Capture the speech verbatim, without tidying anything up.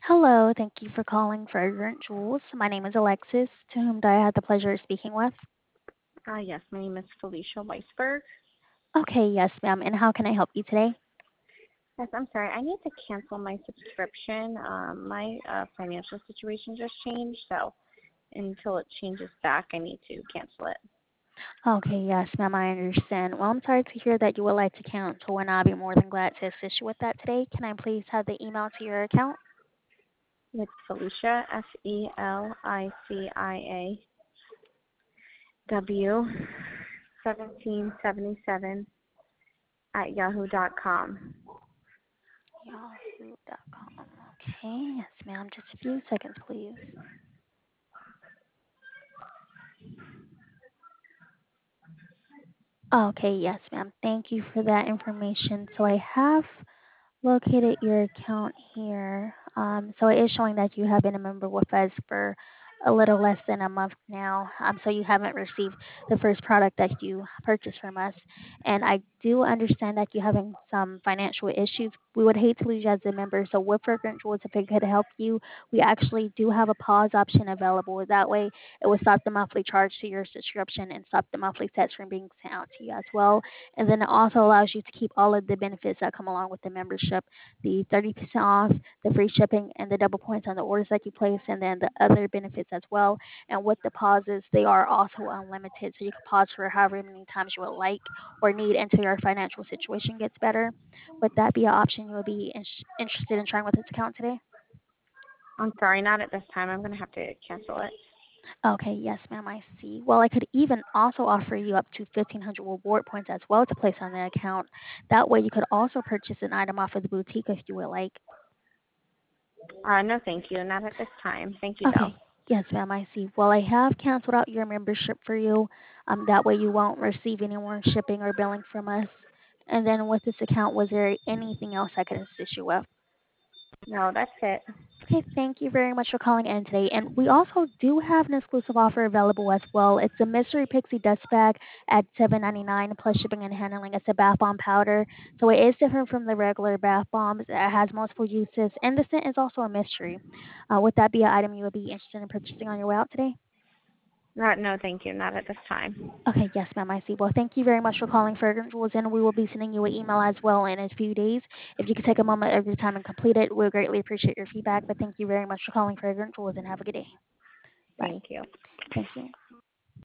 Hello, thank you for calling Fragrant Jewels. My name is Alexis, to whom do I have the pleasure of speaking with? Uh, yes, my name is Felicia Weisberg. Okay, yes, ma'am. And how can I help you today? Yes, I'm sorry. I need to cancel my subscription. Um, my uh, financial situation just changed, so until it changes back, I need to cancel it. Okay, yes, ma'am, I understand. Well, I'm sorry to hear that you would like to cancel, and I'll be more than glad to assist you with that today. Can I please have the email to your account? It's Felicia, F E L I C I A W, seventeen seventy-seven at yahoo dot com. yahoo dot com. Okay, yes, ma'am. Just a few seconds, please. Okay, yes, ma'am. Thank you for that information. So I have located your account here. Um, so it is showing that you have been a member with us for a little less than a month now. Um, so you haven't received the first product that you purchased from us. And I do understand that you're having some financial issues. We would hate to lose you as a member. So with Fragrant Jewels, if it could help you, we actually do have a pause option available. That way it will stop the monthly charge to your subscription and stop the monthly text from being sent out to you as well. And then it also allows you to keep all of the benefits that come along with the membership, the thirty percent off, the free shipping, and the double points on the orders that you place, and then the other benefits as well. And with the pauses, they are also unlimited, so you can pause for however many times you would like or need until your financial situation gets better. Would that be an option you would be in- interested in trying with this account today? I'm sorry, not at this time. I'm going to have to cancel it. Okay, yes, ma'am, I see. Well, I could even also offer you up to fifteen hundred reward points as well to place on the account. That way, you could also purchase an item off of the boutique if you would like. Uh, no, thank you. Not at this time. Thank you, though. Okay. Yes, ma'am, I see. Well, I have canceled out your membership for you. Um, that way you won't receive any more shipping or billing from us. And then with this account, was there anything else I could assist you with? No, that's it. Okay, thank you very much for calling in today. And we also do have an exclusive offer available as well. It's a Mystery Pixie Dust Bag at seven ninety nine plus shipping and handling. It's a bath bomb powder, so it is different from the regular bath bombs. It has multiple uses, and the scent is also a mystery. Uh, would that be an item you would be interested in purchasing on your way out today? Not, no, thank you. Not at this time. Okay, yes, ma'am, I see. Well, thank you very much for calling Fragrant Jewels, and we will be sending you an email as well in a few days. If you could take a moment of your time and complete it, we'll greatly appreciate your feedback. But thank you very much for calling Fragrant Jewels, and have a good day. Bye. Thank you. Thank you.